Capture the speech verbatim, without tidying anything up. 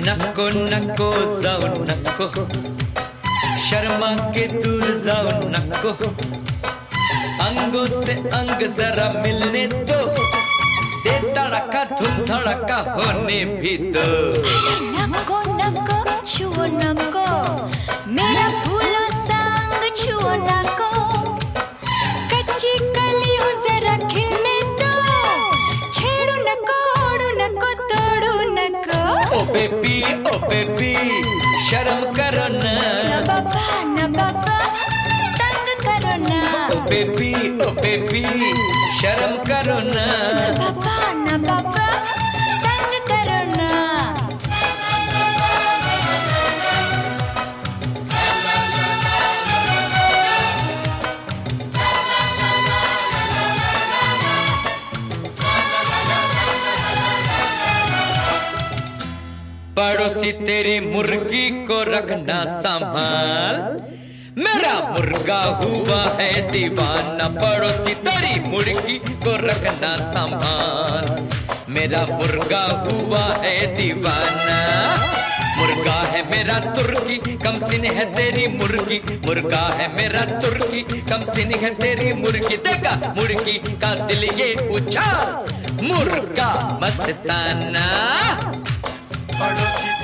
नको नको जाओ नको, शर्मा के दूर जाओ नको, अंगों से अंग जरा मिलने दो, दे धड़का धुम धड़का होने भी दो। नको नको छुओ नको, मेरा फूलों संग छुओ नको, कच्ची कलियों जरा खिलने दो, छेड़ो नको ओढ़ो नको तोड़ो नको। ओ बेबी ओ बेबी शर्म करो ना, ना बाबा ना बाबा तंग करो ना, ओ बेबी ओ बेबी शर्म करो ना, ना बाबा ना बाबा तंग करो ना। पड़ोसी तेरी मुर्गी को रखना संभाल, मेरा मुर्गा हुआ है दीवाना। पड़ोसी तेरी मुर्गी को रखना संभाल, मेरा मुर्गा हुआ है दीवाना। मुर्गा है मेरा तुर्की, कम सिन है तेरी मुर्गी, मुर्गा है मेरा तुर्की, कम सिन है तेरी मुर्गी। देखा मुर्गी का दिल ये उछाल, मुर्गा मस्ताना। पड़ोसी